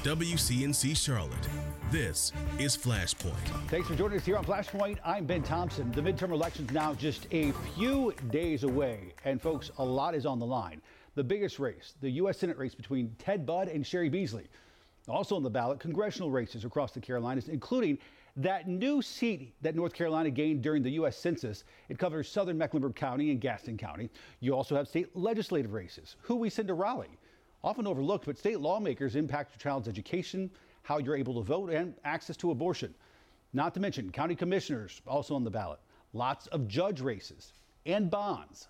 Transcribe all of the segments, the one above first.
WCNC Charlotte. This is Flashpoint. Thanks for joining us here on Flashpoint. I'm Ben Thompson. The midterm election's now just a few days away. And folks, a lot is on the line. The biggest race, the U.S. Senate race between Ted Budd and Cheri Beasley. Also on the ballot, congressional races across the Carolinas, including that new seat that North Carolina gained during the U.S. Census. It covers southern Mecklenburg County and Gaston County. You also have state legislative races, who we send to Raleigh. Often overlooked, but state lawmakers impact your child's education, how you're able to vote, and access to abortion. Not to mention county commissioners also on the ballot. Lots of judge races and bonds.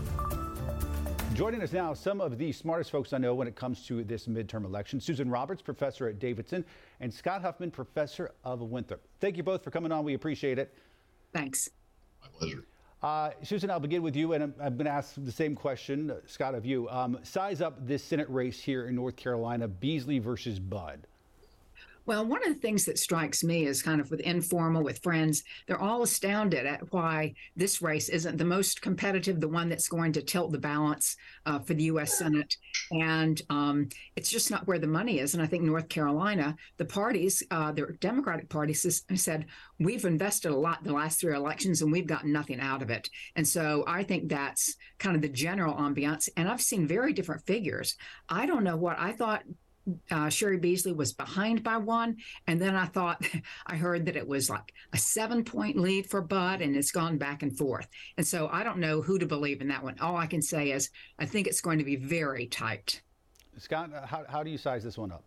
Joining us now, some of the smartest folks I know when it comes to this midterm election. Susan Roberts, professor at Davidson, and Scott Huffman, professor of Winthrop. Thank you both for coming on. We appreciate it. Thanks. My pleasure. Susan, I'll begin with you, and I'm going to ask the same question, Scott, of you. Size up this Senate race here in North Carolina, Beasley versus Budd. Well, one of the things that strikes me is kind of with informal, with friends, they're all astounded at why this race isn't the most competitive, the one that's going to tilt the balance for the U.S. Senate. And it's just not where the money is. And I think North Carolina, the parties, the Democratic Party said, we've invested a lot the last three elections and we've gotten nothing out of it. And so I think that's kind of the general ambiance. And I've seen very different figures. I don't know what I thought. Cheri Beasley was behind by one, and then I thought I heard that it was like a 7-point lead for Budd, and it's gone back and forth. And so I don't know who to believe in that one. All I can say is I think it's going to be very tight. Scott, how do you size this one up?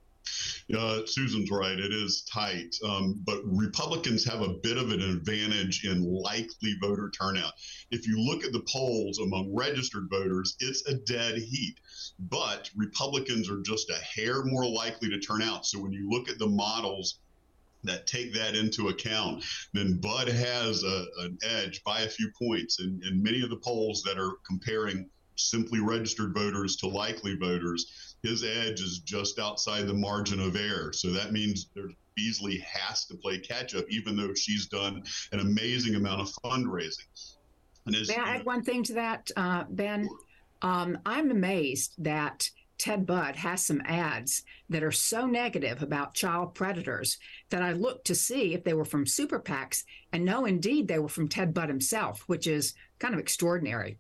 Susan's right. It is tight, but Republicans have a bit of an advantage in likely voter turnout. If you look at the polls among registered voters, it's a dead heat, but Republicans are just a hair more likely to turn out. So when you look at the models that take that into account, then Budd has an edge by a few points in many of the polls that are comparing simply registered voters to likely voters. His edge is just outside the margin of error. So that means Beasley has to play catch up, even though she's done an amazing amount of fundraising. And may I add one thing to that, Ben? I'm amazed that Ted Budd has some ads that are so negative about child predators that I looked to see if they were from super PACs, and no, indeed, they were from Ted Budd himself, which is kind of extraordinary.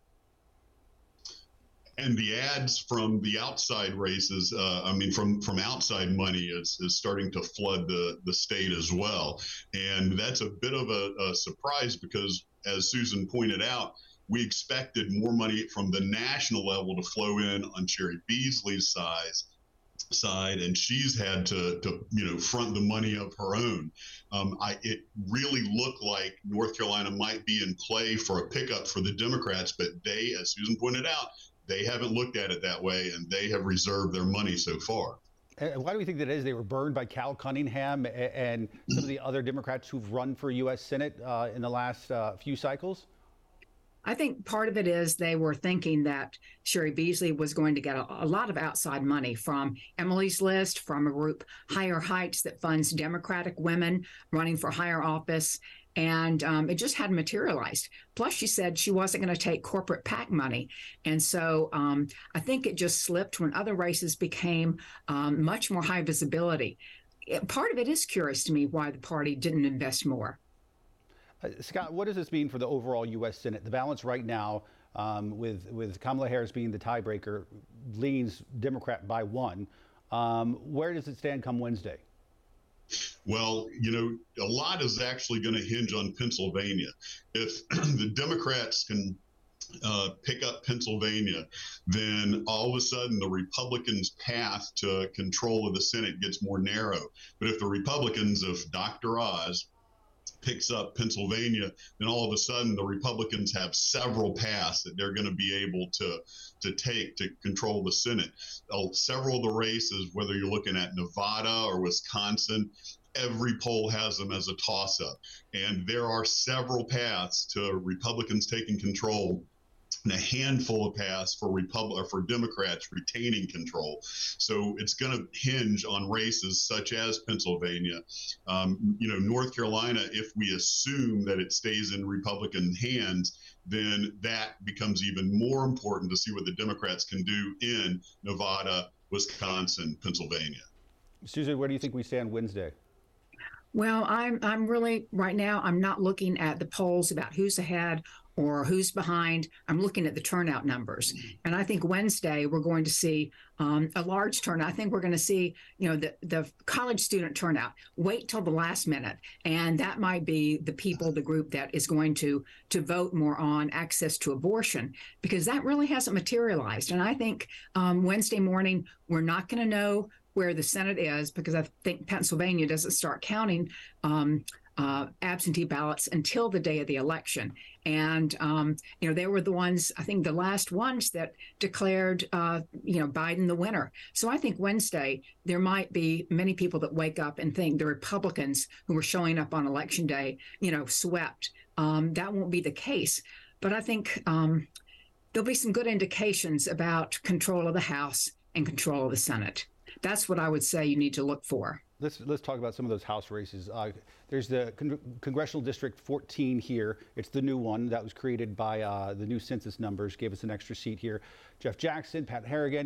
And the ads from the outside races, from outside money is starting to flood the state as well. And that's a bit of a surprise because, as Susan pointed out, we expected more money from the national level to flow in on Cheri Beasley's side, and she's had to front the money of her own. It really looked like North Carolina might be in play for a pickup for the Democrats, but they, as Susan pointed out, they haven't looked at it that way, and they have reserved their money so far. Why do we think that is? They were burned by Cal Cunningham and some of the other Democrats who've run for U.S. Senate in the last few cycles? I think part of it is they were thinking that Cheri Beasley was going to get a lot of outside money from Emily's List, from a group, Higher Heights, that funds Democratic women running for higher office. And it just hadn't materialized. Plus, she said she wasn't going to take corporate PAC money. And so I think it just slipped when other races became much more high visibility. Part of it is curious to me why the party didn't invest more. Scott, what does this mean for the overall U.S. Senate? The balance right now, with Kamala Harris being the tiebreaker, leans Democrat by one. Where does it stand come Wednesday? Well, a lot is actually going to hinge on Pennsylvania. If the Democrats can pick up Pennsylvania, then all of a sudden the Republicans' path to control of the Senate gets more narrow. But if the Republicans, if Dr. Oz picks up Pennsylvania, then all of a sudden the Republicans have several paths that they're going to be able to take to control the Senate. Several of the races, whether you're looking at Nevada or Wisconsin, every poll has them as a toss-up. And there are several paths to Republicans taking control and a handful of paths for Democrats retaining control. So it's going to hinge on races such as Pennsylvania. North Carolina, if we assume that it stays in Republican hands, then that becomes even more important to see what the Democrats can do in Nevada, Wisconsin, Pennsylvania. Susan, where do you think we stand Wednesday? Well, I'm really right now. I'm not looking at the polls about who's ahead or who's behind. I'm looking at the turnout numbers, and I think Wednesday we're going to see a large turnout. I think we're going to see, the college student turnout. Wait till the last minute, and that might be the group that is going to vote more on access to abortion, because that really hasn't materialized. And I think Wednesday morning we're not going to know where the Senate is, because I think Pennsylvania doesn't start counting absentee ballots until the day of the election. And, they were the ones, I think the last ones that declared, Biden the winner. So I think Wednesday, there might be many people that wake up and think the Republicans who were showing up on Election Day, swept. That won't be the case. But I think there'll be some good indications about control of the House and control of the Senate. That's what I would say you need to look for. Let's talk about some of those House races. There's the Congressional District 14 here. It's the new one that was created by the new census numbers, gave us an extra seat here. Jeff Jackson, Pat Harrigan,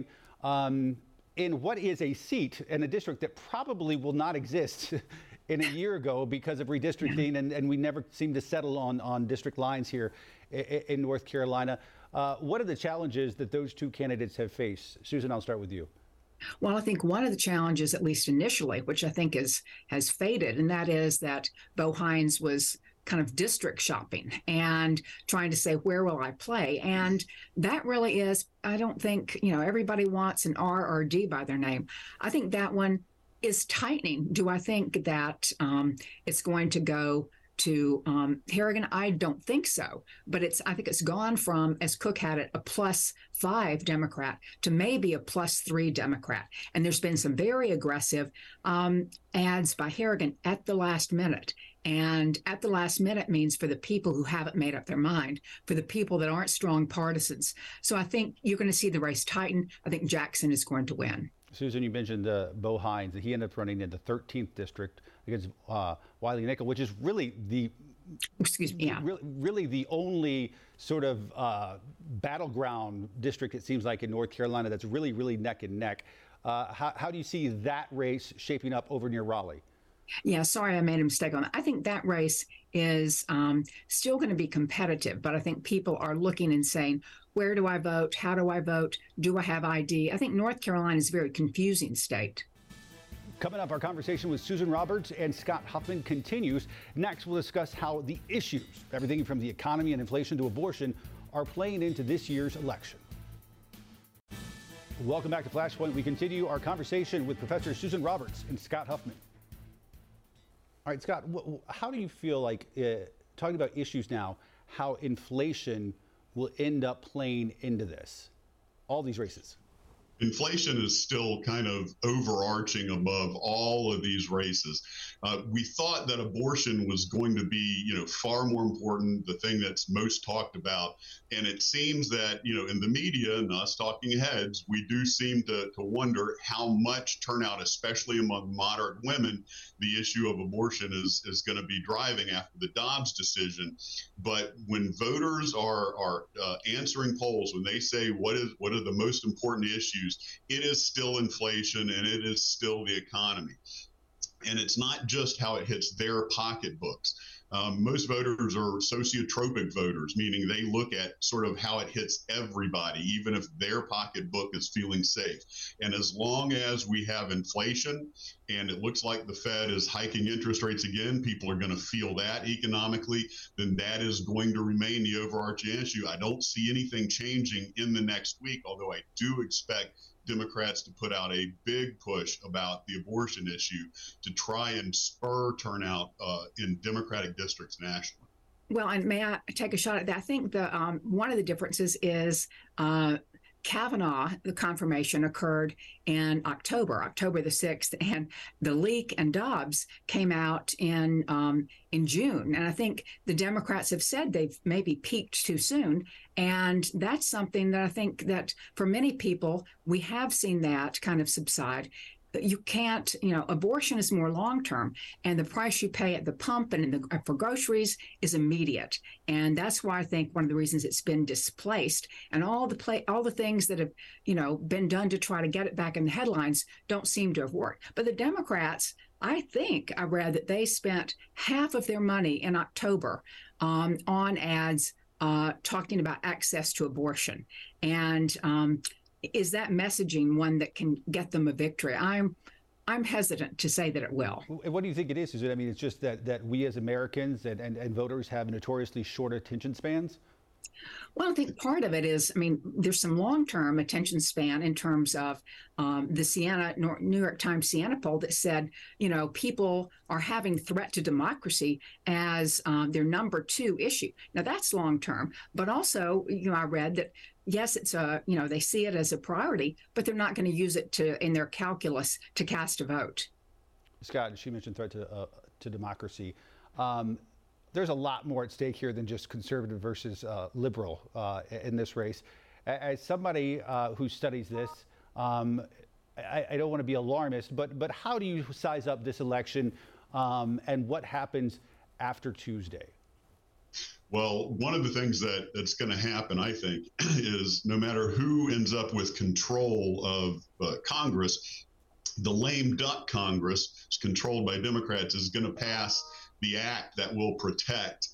in what is a seat in a district that probably will not exist in a year ago because of redistricting, and we never seem to settle on district lines here in North Carolina. What are the challenges that those two candidates have faced? Susan, I'll start with you. Well, I think one of the challenges, at least initially, which I think has faded, and that is that Bo Hines was kind of district shopping and trying to say, where will I play? And that really is, I don't think, everybody wants an R or a D by their name. I think that one is tightening. Do I think that it's going to go to Harrigan? I don't think so, but I think it's gone from, as Cook had it, a +5 Democrat to maybe a +3 Democrat. And there's been some very aggressive ads by Harrigan at the last minute. And at the last minute means for the people who haven't made up their mind, for the people that aren't strong partisans. So I think you're going to see the race tighten. I think Jackson is going to win. Susan, you mentioned Bo Hines. He ended up running in the 13th district against Wiley Nickel, which is really the really the only sort of battleground district, it seems like, in North Carolina that's really, really neck and neck. How do you see that race shaping up over near Raleigh? Yeah, sorry, I made a mistake on that. I think that race is still going to be competitive, but I think people are looking and saying, where do I vote? How do I vote? Do I have ID? I think North Carolina is a very confusing state. Coming up, our conversation with Susan Roberts and Scott Huffman continues. Next, we'll discuss how the issues, everything from the economy and inflation to abortion, are playing into this year's election. Welcome back to Flashpoint. We continue our conversation with Professor Susan Roberts and Scott Huffman. All right, Scott, how do you feel like, talking about issues now, how inflation will end up playing into this, all these races? Inflation is still kind of overarching above all of these races. We thought that abortion was going to be, far more important, the thing that's most talked about. And it seems that, in the media and us talking heads, we do seem to wonder how much turnout, especially among moderate women, the issue of abortion is going to be driving after the Dobbs decision. But when voters are answering polls, when they say what are the most important issues, it is still inflation and it is still the economy. And it's not just how it hits their pocketbooks. Most voters are sociotropic voters, meaning they look at sort of how it hits everybody, even if their pocketbook is feeling safe. And as long as we have inflation and it looks like the Fed is hiking interest rates again, people are going to feel that economically, then that is going to remain the overarching issue. I don't see anything changing in the next week, although I do expect Democrats to put out a big push about the abortion issue to try and spur turnout in Democratic districts nationally. Well, and may I take a shot at that? I think one of the differences is Kavanaugh, the confirmation occurred in October the 6th, and the leak and Dobbs came out in June. And I think the Democrats have said they've maybe peaked too soon. And that's something that I think that for many people, we have seen that kind of subside. you can't, abortion is more long term, and the price you pay at the pump and for groceries is immediate. And that's why I think one of the reasons it's been displaced, and all the things that have, been done to try to get it back in the headlines don't seem to have worked. But the Democrats, I think I read that they spent half of their money in October on ads talking about access to abortion. And is that messaging one that can get them a victory? I'm hesitant to say that it will. What do you think it is? Is it? I mean, it's just that we as Americans and voters have notoriously short attention spans? Well, I think part of it is, there's some long-term attention span in terms of the New York Times Siena poll that said, people are having threat to democracy as their number 2 issue. Now, that's long-term, but also, I read that, yes, it's they see it as a priority, but they're not going to use it in their calculus to cast a vote. Scott, she mentioned threat to democracy. There's a lot more at stake here than just conservative versus liberal in this race. As somebody who studies this, I don't want to be alarmist, but how do you size up this election and what happens after Tuesday? Well, one of the things that's going to happen, I think, is no matter who ends up with control of Congress, the lame duck Congress, is controlled by Democrats, is going to pass the act that will protect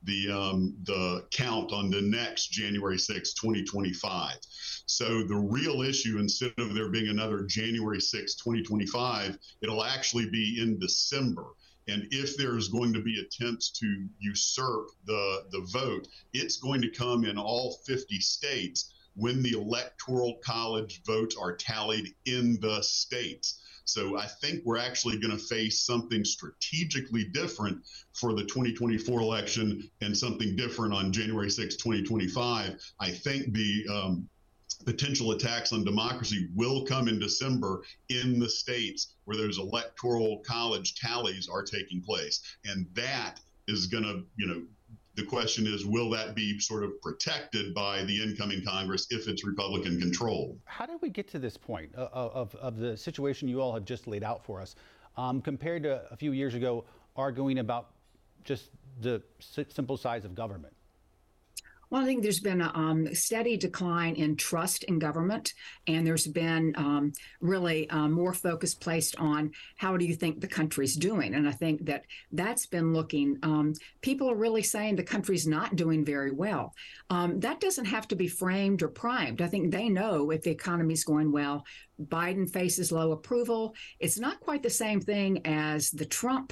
the count on the next January 6, 2025. So the real issue, instead of there being another January 6, 2025, it'll actually be in December. And if there's going to be attempts to usurp the vote, it's going to come in all 50 states when the Electoral College votes are tallied in the states. So I think we're actually going to face something strategically different for the 2024 election and something different on January 6, 2025. I think the potential attacks on democracy will come in December in the states where those Electoral College tallies are taking place. And that is going to, the question is, will that be sort of protected by the incoming Congress if it's Republican controlled? How did we get to this point of the situation you all have just laid out for us, compared to a few years ago arguing about just the simple size of government? Well, I think there's been a steady decline in trust in government, and there's been really more focus placed on how do you think the country's doing. And I think that's been looking, people are really saying the country's not doing very well. That doesn't have to be framed or primed. I think they know if the economy's going well. Biden faces low approval. It's not quite the same thing as the Trump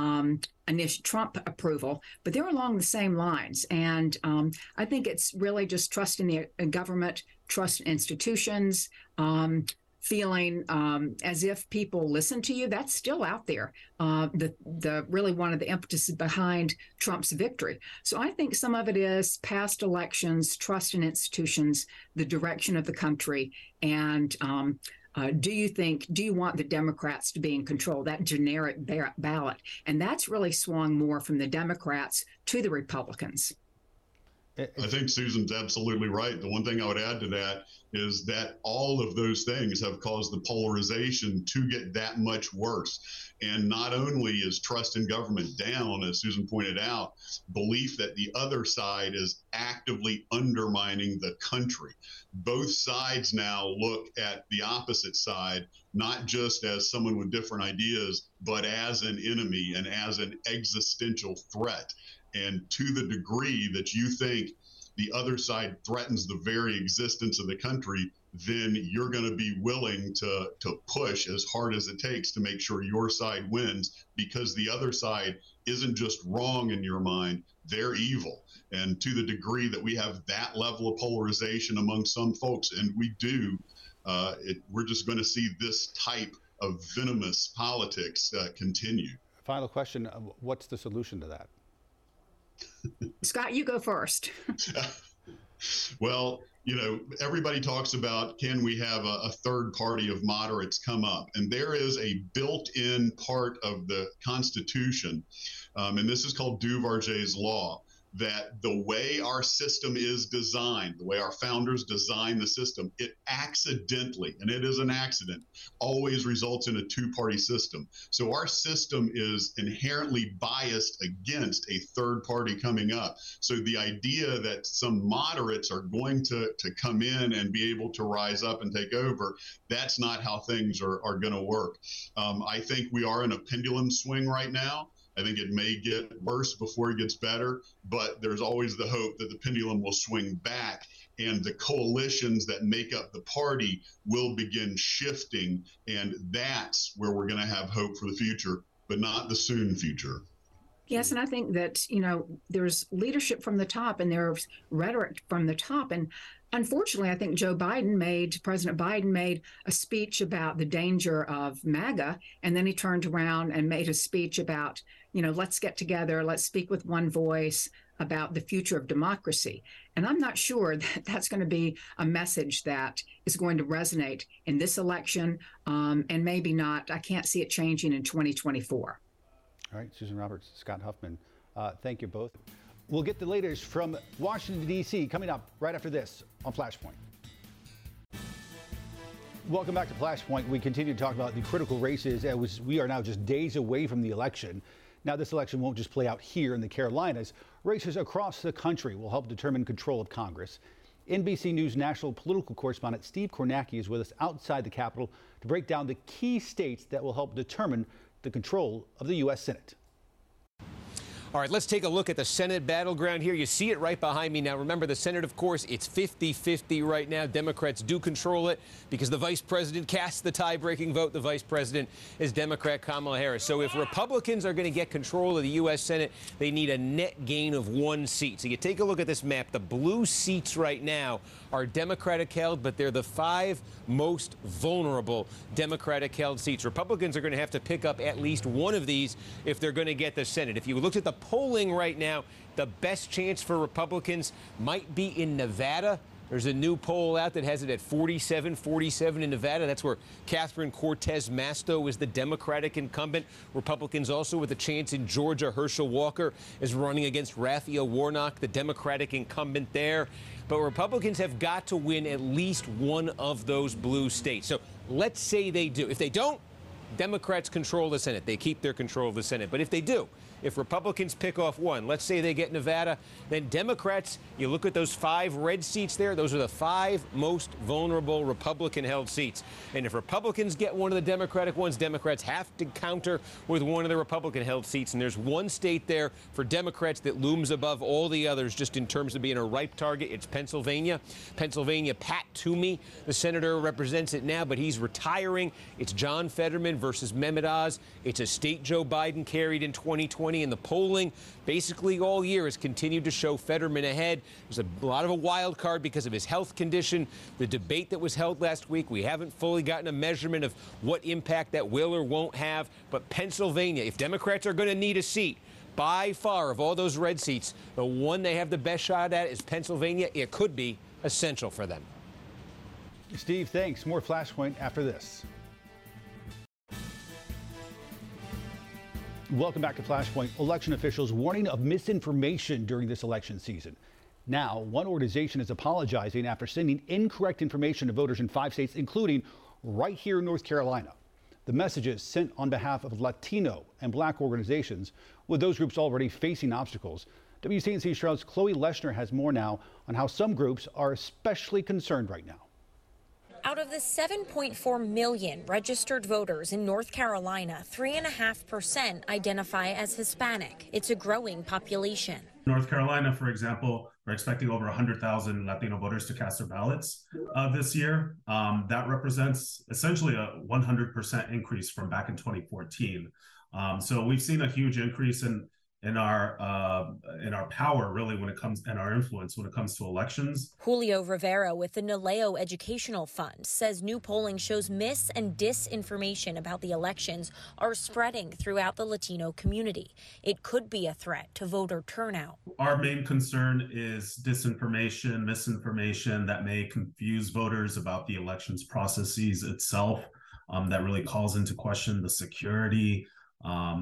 approval, but they're along the same lines. And I think it's really just trust in the government, trust in institutions, feeling as if people listen to you. That's still out there. The really one of the impetuses behind Trump's victory. So I think some of it is past elections, trust in institutions, the direction of the country, and do you want the Democrats to be in control, that generic ballot? And that's really swung more from the Democrats to the Republicans. I think Susan's absolutely right. The one thing I would add to that is that all of those things have caused the polarization to get that much worse. And not only is trust in government down, as Susan pointed out, belief that the other side is actively undermining the country. Both sides now look at the opposite side, not just as someone with different ideas, but as an enemy and as an existential threat. And to the degree that you think the other side threatens the very existence of the country, then you're going to be willing to push as hard as it takes to make sure your side wins, because the other side isn't just wrong in your mind, they're evil. And to the degree that we have that level of polarization among some folks, and we do, we're just going to see this type of venomous politics continue. Final question, what's the solution to that? Scott, you go first. Well, everybody talks about, can we have a third party of moderates come up? And there is a built-in part of the Constitution, and this is called Duverger's Law, that the way our system is designed, the way our founders designed the system, it accidentally, and it is an accident, always results in a two-party system. So our system is inherently biased against a third party coming up. So the idea that some moderates are going to come in and be able to rise up and take over, that's not how things are going to work. I think we are in a pendulum swing right now. I think it may get worse before it gets better, but there's always the hope that the pendulum will swing back and the coalitions that make up the party will begin shifting. And that's where we're going to have hope for the future, but not the soon future. Yes, and I think that, there's leadership from the top and there's rhetoric from the top. And unfortunately, I think President Biden made a speech about the danger of MAGA, and then he turned around and made a speech about, let's get together, let's speak with one voice about the future of democracy. And I'm not sure that that's going to be a message that is going to resonate in this election, and maybe not. I can't see it changing in 2024. All right, Susan Roberts, Scott Huffman, thank you both. We'll get the latest from Washington, D.C. coming up right after this on Flashpoint. Welcome back to Flashpoint. We continue to talk about the critical races as we are now just days away from the election. Now, this election won't just play out here in the Carolinas. Races across the country will help determine control of Congress. NBC News national political correspondent Steve Kornacki is with us outside the Capitol to break down the key states that will help determine the control of the U.S. Senate. All right, let's take a look at the Senate battleground here. You see it right behind me now. Remember, the Senate, of course, it's 50-50 right now. Democrats do control it because the vice president casts the tie-breaking vote. The vice president is Democrat Kamala Harris. So if Republicans are going to get control of the U.S. Senate, they need a net gain of 1 seat. So you take a look at this map. The blue seats right now are Democratic-held, but they're the 5 most vulnerable Democratic-held seats. Republicans are going to have to pick up at least one of these if they're going to get the Senate. If you looked at the polling right now, the best chance for Republicans might be in Nevada. There's a new poll out that has it at 47 in Nevada. That's where Catherine Cortez Masto is the Democratic incumbent. Republicans also with a chance in Georgia. Herschel Walker is running against Raphael Warnock, the Democratic incumbent there. But Republicans have got to win at least one of those blue states. So let's say they do. If they don't, Democrats control the Senate. They keep their control of the Senate. But if they do, if Republicans pick off one, let's say they get Nevada, then Democrats, you look at those 5 red seats there, those are the 5 most vulnerable Republican-held seats. And if Republicans get one of the Democratic ones, Democrats have to counter with one of the Republican-held seats. And there's one state there for Democrats that looms above all the others just in terms of being a ripe target. It's Pennsylvania. Pennsylvania, Pat Toomey, the senator, represents it now, but he's retiring. It's John Fetterman versus Mehmet Oz. It's a state Joe Biden carried in 2020. And the polling basically all year has continued to show Fetterman ahead. There's a lot of a wild card because of his health condition. The debate that was held last week, we haven't fully gotten a measurement of what impact that will or won't have. But Pennsylvania, if Democrats are going to need a seat, by far of all those red seats, the one they have the best shot at is Pennsylvania. It could be essential for them. Steve, thanks. More Flashpoint after this. Welcome back to Flashpoint. Election officials warning of misinformation during this election season. Now, one organization is apologizing after sending incorrect information to voters in 5 states, including right here in North Carolina. The messages sent on behalf of Latino and Black organizations, with those groups already facing obstacles. WCNC Charlotte's Chloe Leshner has more now on how some groups are especially concerned right now. Out of the 7.4 million registered voters in North Carolina, 3.5% identify as Hispanic. It's a growing population. North Carolina, for example, we're expecting over 100,000 Latino voters to cast their ballots this year. That represents essentially a 100% increase from back in 2014. So we've seen a huge increase in our power, really, when it comes, and our influence when it comes to elections. Julio Rivera with the Naleo Educational Fund says new polling shows mis- and disinformation about the elections are spreading throughout the Latino community. It could be a threat to voter turnout. Our main concern is disinformation, misinformation that may confuse voters about the elections processes itself, that really calls into question the security,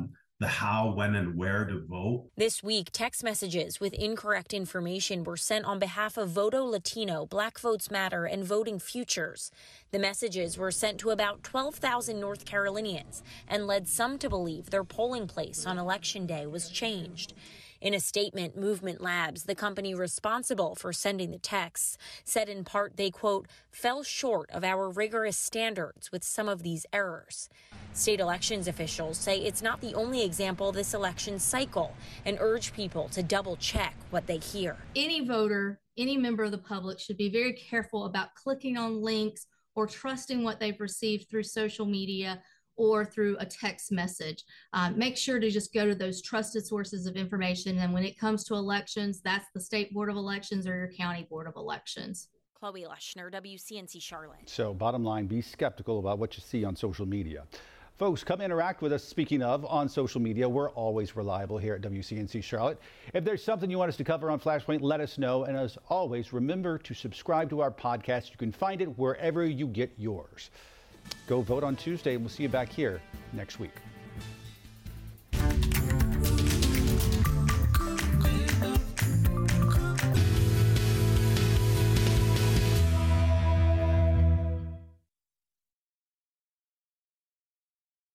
the how, when, and where to vote. This week, text messages with incorrect information were sent on behalf of Voto Latino, Black Votes Matter, and Voting Futures. The messages were sent to about 12,000 North Carolinians and led some to believe their polling place on Election Day was changed. In a statement, Movement Labs, the company responsible for sending the texts, said in part they, quote, fell short of our rigorous standards with some of these errors. State elections officials say it's not the only example this election cycle and urge people to double check what they hear. Any voter, any member of the public should be very careful about clicking on links or trusting what they've received through social media or through a text message. Make sure to just go to those trusted sources of information. And when it comes to elections, that's the State Board of Elections or your County Board of Elections. Chloe Leshner, WCNC Charlotte. So bottom line, be skeptical about what you see on social media. Folks, come interact with us. Speaking of, on social media, we're always reliable here at WCNC Charlotte. If there's something you want us to cover on Flashpoint, let us know. And as always, remember to subscribe to our podcast. You can find it wherever you get yours. Go vote on Tuesday, and we'll see you back here next week.